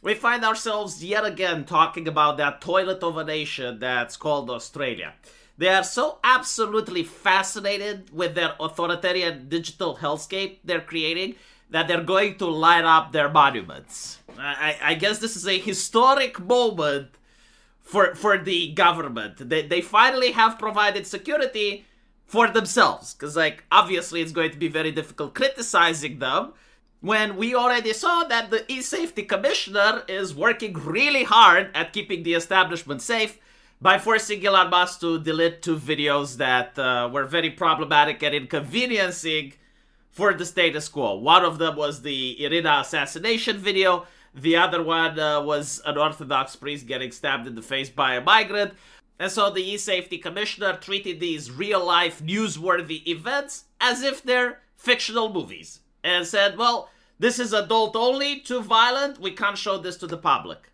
we find ourselves yet again talking about that toilet of a nation that's called Australia. They are so absolutely fascinated with their authoritarian digital hellscape they're creating that they're going to light up their monuments. I guess this is a historic moment for the government. They finally have provided security for themselves. Because, like, obviously it's going to be very difficult criticizing them when we already saw that the e-safety commissioner is working really hard at keeping the establishment safe by forcing Elon Musk to delete 2 videos that were very problematic and inconveniencing for the status quo. One of them was the Irina assassination video. The other one was an Orthodox priest getting stabbed in the face by a migrant. And so the e-safety commissioner treated these real-life newsworthy events as if they're fictional movies. And said, well, this is adult only, too violent, we can't show this to the public.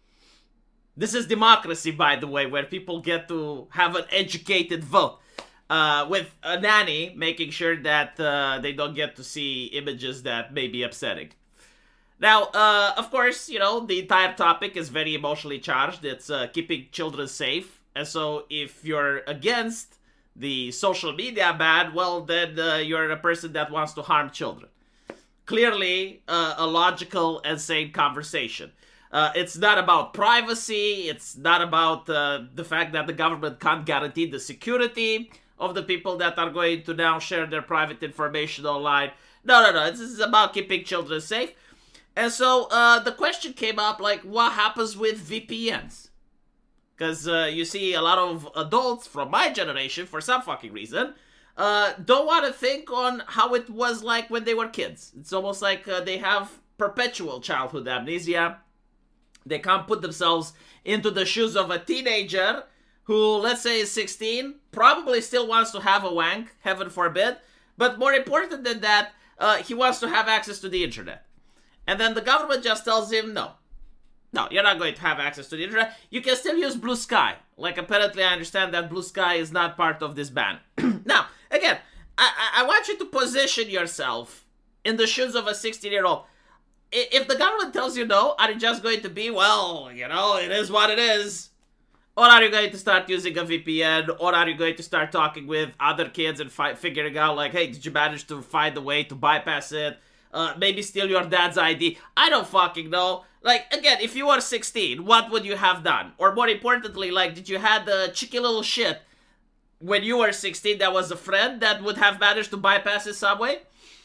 This is democracy, by the way, where people get to have an educated vote. With a nanny making sure that they don't get to see images that may be upsetting. Now, of course, you know, the entire topic is very emotionally charged. It's keeping children safe. And so if you're against the social media ban, well, then you're a person that wants to harm children. Clearly, a logical and sane conversation. It's not about privacy. It's not about the fact that the government can't guarantee the security of the people that are going to now share their private information online. No. This is about keeping children safe. And so the question came up, like, what happens with VPNs? Because you see a lot of adults from my generation, for some fucking reason, don't want to think on how it was like when they were kids. It's almost like they have perpetual childhood amnesia. They can't put themselves into the shoes of a teenager who, let's say, is 16, probably still wants to have a wank, heaven forbid, but more important than that, he wants to have access to the internet. And then the government just tells him, no, you're not going to have access to the internet. You can still use Blue Sky. Like, apparently I understand that Blue Sky is not part of this ban. Now, again, I want you to position yourself in the shoes of a 16-year-old. If the government tells you no, are you just going to be, well, you know, it is what it is? Or are you going to start using a VPN? Or are you going to start talking with other kids and figuring out, like, hey, did you manage to find a way to bypass it? Maybe steal your dad's ID? I don't fucking know. Like, again, if you were 16, what would you have done? Or more importantly, like, did you have the cheeky little shit when you were 16 that was a friend that would have managed to bypass his subway?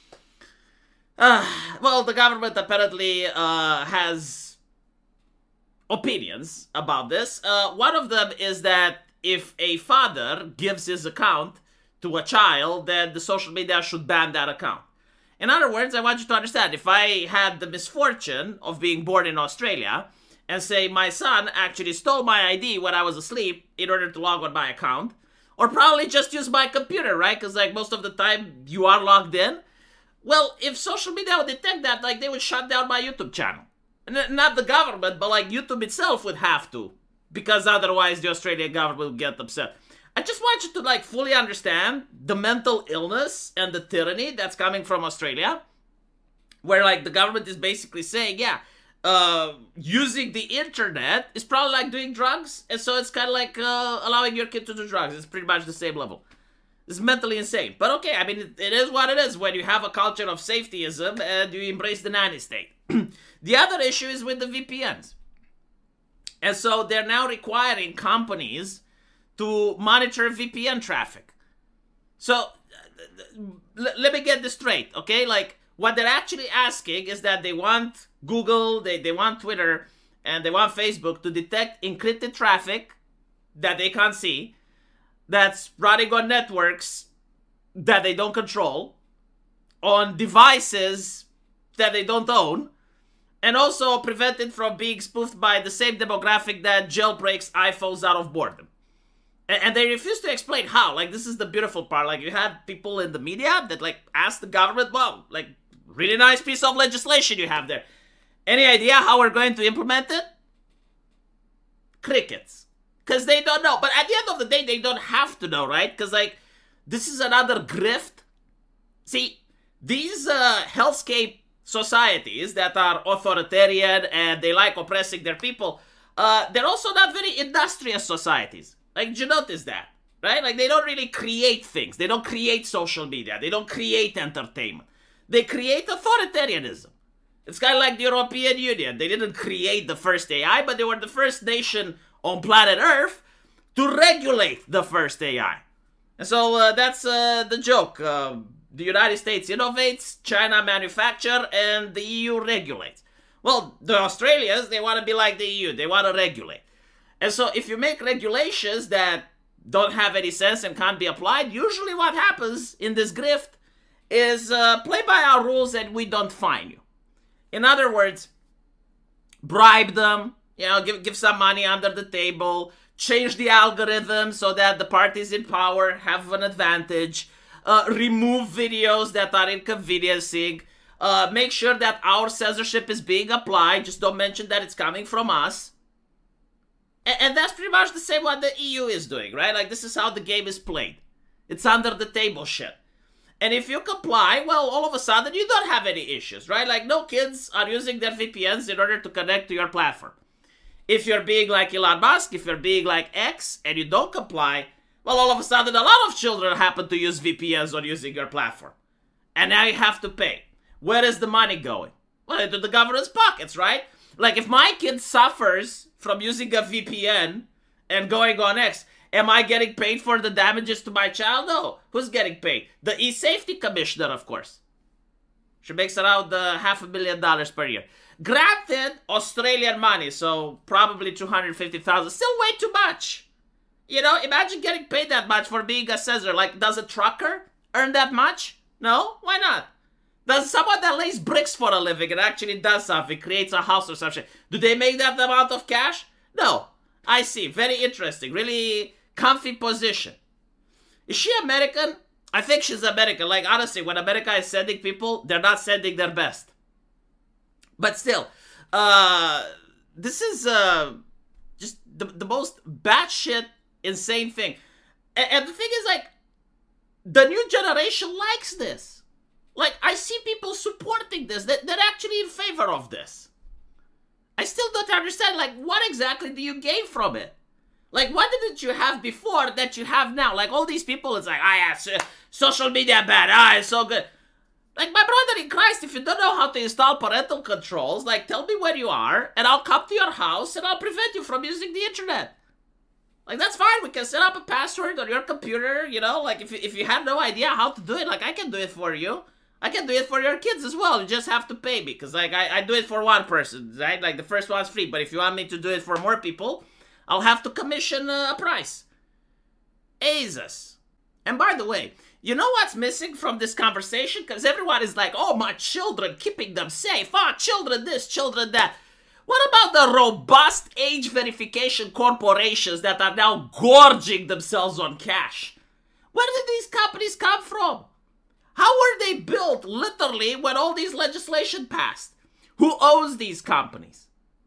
Well, the government apparently has opinions about this. One of them is that if a father gives his account to a child, then the social media should ban that account. In other words, I want you to understand, if I had the misfortune of being born in Australia, and say my son actually stole my ID when I was asleep in order to log on my account, or probably just use my computer, right? Because, like, most of the time you are logged in. Well, if social media would detect that, like, they would shut down my YouTube channel. Not the government, but, like, YouTube itself would have to. Because otherwise the Australian government would get upset. I just want you to, like, fully understand the mental illness and the tyranny that's coming from Australia. Where, like, the government is basically saying, yeah, using the internet is probably like doing drugs. And so it's kind of like allowing your kid to do drugs. It's pretty much the same level. It's mentally insane. But okay, I mean, it is what it is when you have a culture of safetyism and you embrace the nanny state. The other issue is with the VPNs. And so they're now requiring companies to monitor VPN traffic. So let me get this straight, okay? Like, what they're actually asking is that they want Google, they want Twitter, and they want Facebook to detect encrypted traffic that they can't see, that's running on networks that they don't control, on devices that they don't own, and also prevent it from being spoofed by the same demographic that jailbreaks iPhones out of boredom. And they refuse to explain how. Like, this is the beautiful part. Like, you had people in the media that, like, asked the government, well, like, really nice piece of legislation you have there. Any idea how we're going to implement it? Crickets. Because they don't know. But at the end of the day, they don't have to know, right? Because, like, this is another grift. See, these hellscape societies that are authoritarian and they like oppressing their people, they're also not very industrious societies. Like, did you notice that? Right? Like, they don't really create things. They don't create social media. They don't create entertainment. They create authoritarianism. It's kind of like the European Union. They didn't create the first AI, but they were the first nation on planet Earth to regulate the first AI. And so that's the joke. The United States innovates, China manufactures, and the EU regulates. Well, the Australians, they want to be like the EU. They want to regulate. And so if you make regulations that don't have any sense and can't be applied, usually what happens in this grift is play by our rules and we don't fine you. In other words, bribe them, give some money under the table, change the algorithm so that the parties in power have an advantage, remove videos that are inconveniencing, make sure that our censorship is being applied, just don't mention that it's coming from us. And that's pretty much the same what the EU is doing, right? Like, this is how the game is played. It's under the table shit. And if you comply, well, all of a sudden you don't have any issues, right? Like, no kids are using their VPNs in order to connect to your platform. If you're being like Elon Musk, if you're being like X, and you don't comply, well, all of a sudden a lot of children happen to use VPNs on using your platform. And now you have to pay. Where is the money going? Well, into the government's pockets, right? Like, if my kid suffers from using a VPN and going on X, am I getting paid for the damages to my child? No. Who's getting paid? The e-safety commissioner, of course. She makes around $500,000 per year. Granted, Australian money, so probably $250,000. Still way too much. Imagine getting paid that much for being a censor. Like, does a trucker earn that much? No? Why not? Does someone that lays bricks for a living and actually does something, creates a house or something, do they make that amount of cash? No. I see. Very interesting. Really comfy position. Is she American? I think she's American. Like, honestly, when America is sending people, they're not sending their best. But still, this is just the most batshit insane thing. And the thing is, like, the new generation likes this. Like, I see people supporting this. They're actually in favor of this. I still don't understand, like, what exactly do you gain from it? Like, what didn't you have before that you have now? Like, all these people, it's like, social media bad, it's so good. Like, my brother in Christ, if you don't know how to install parental controls, like, tell me where you are, and I'll come to your house, and I'll prevent you from using the internet. Like, that's fine. We can set up a password on your computer, like, if you have no idea how to do it, like, I can do it for you. I can do it for your kids as well. You just have to pay me, because, like, I do it for one person, right? Like, the first one's free, but if you want me to do it for more people, I'll have to commission a price. Jesus. And by the way, you know what's missing from this conversation? Because everyone is like, oh, my children, keeping them safe. Children this, children that. What about the robust age verification corporations that are now gorging themselves on cash? Where did these companies come from? How were they built, literally, when all these legislation passed? Who owns these companies?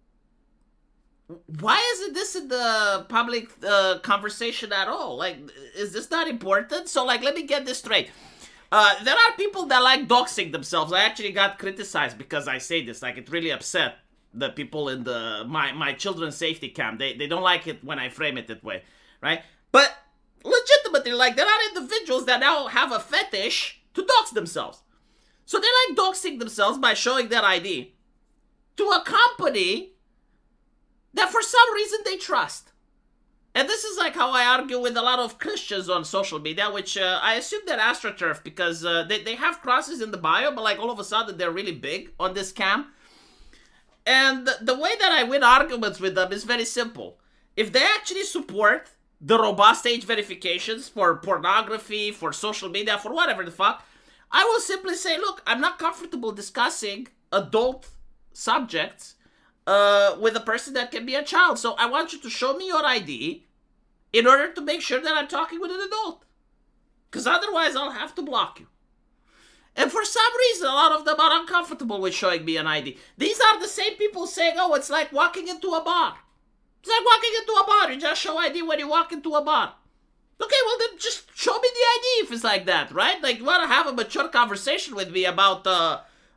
Why isn't this in the public conversation at all? Like, is this not important? So, like, let me get this straight. There are people that like doxing themselves. I actually got criticized because I say this. Like, it really upset the people in my children's safety camp. They don't like it when I frame it that way, right? But legitimately, like, there are individuals that now have a fetish to dox themselves. So they like doxing themselves by showing their ID to a company that for some reason they trust. And this is like how I argue with a lot of Christians on social media, which I assume they're AstroTurf because they have crosses in the bio, but like all of a sudden they're really big on this cam. And the way that I win arguments with them is very simple. If they actually support the robust age verifications for pornography, for social media, for whatever the fuck, I will simply say, look, I'm not comfortable discussing adult subjects with a person that can be a child. So I want you to show me your ID in order to make sure that I'm talking with an adult. Because otherwise I'll have to block you. And for some reason, a lot of them are uncomfortable with showing me an ID. These are the same people saying, oh, it's like walking into a bar. It's like walking into a bar. You just show ID when you walk into a bar. Okay, well then just show me the ID if it's like that, right? Like, you want to have a mature conversation with me about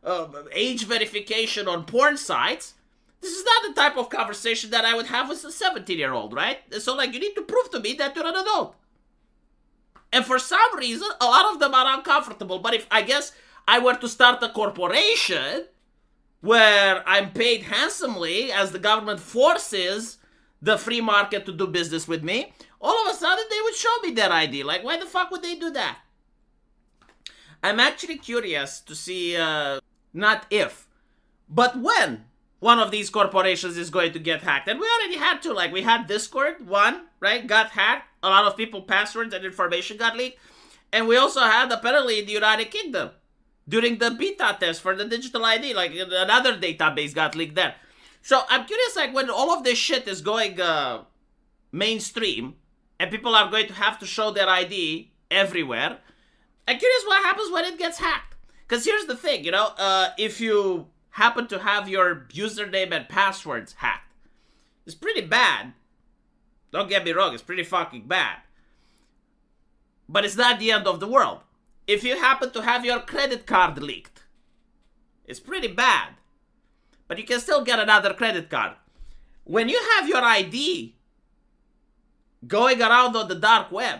age verification on porn sites, this is not the type of conversation that I would have with a 17-year-old, right? So, like, you need to prove to me that you're an adult. And for some reason, a lot of them are uncomfortable. But if, I guess, I were to start a corporation where I'm paid handsomely as the government forces the free market to do business with me, all of a sudden they would show me their ID. Like, why the fuck would they do that? I'm actually curious to see, not if, but when one of these corporations is going to get hacked. And we already had two. Like, we had Discord, one, right, got hacked. A lot of people, passwords and information got leaked. And we also had, apparently, in the United Kingdom, during the beta test for the digital ID, like, another database got leaked there. So, I'm curious, like, when all of this shit is going mainstream, and people are going to have to show their ID everywhere, I'm curious what happens when it gets hacked. Because here's the thing, you know, if you happen to have your username and passwords hacked, it's pretty bad. Don't get me wrong, it's pretty fucking bad. But it's not the end of the world. If you happen to have your credit card leaked, it's pretty bad. But you can still get another credit card. When you have your ID going around on the dark web,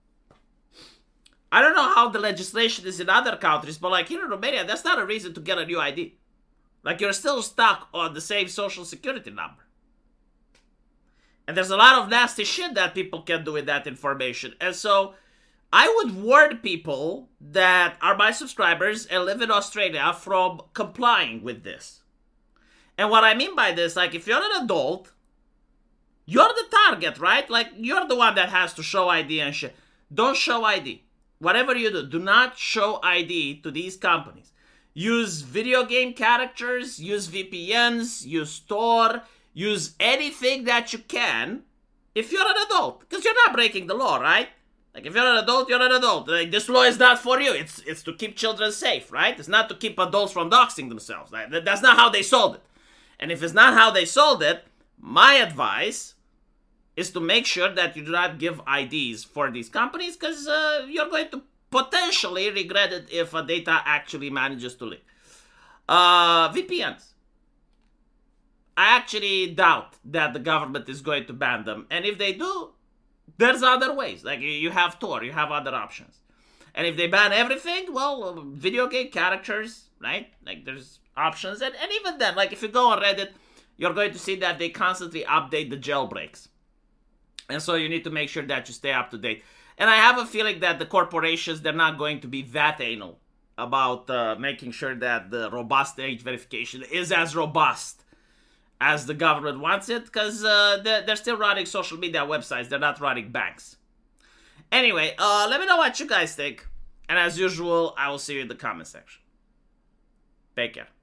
I don't know how the legislation is in other countries, but like here in Romania, that's not a reason to get a new ID. Like, you're still stuck on the same social security number. And there's a lot of nasty shit that people can do with that information. And so, I would warn people that are my subscribers and live in Australia from complying with this. And what I mean by this, like, if you're an adult, you're the target, right? Like, you're the one that has to show ID and shit. Don't show ID. Whatever you do not show ID to these companies. Use video game characters, use VPNs, use Tor, use anything that you can if you're an adult. Because you're not breaking the law, right? Like, if you're an adult, you're an adult. Like, this law is not for you. It's to keep children safe, right? It's not to keep adults from doxing themselves. That's not how they sold it. And if it's not how they sold it, my advice is to make sure that you do not give IDs for these companies, because you're going to potentially regret it if data actually manages to leak. VPNs. I actually doubt that the government is going to ban them. And if they do, there's other ways. Like, you have Tor, you have other options. And if they ban everything, well, video game characters, right? Like, there's options. And even then, like, if you go on Reddit, you're going to see that they constantly update the jailbreaks. And so you need to make sure that you stay up to date. And I have a feeling that the corporations, they're not going to be that anal about making sure that the robust age verification is as robust as the government wants it, because they're still running social media websites. They're not running banks. Anyway, let me know what you guys think. And as usual, I will see you in the comment section. Take care.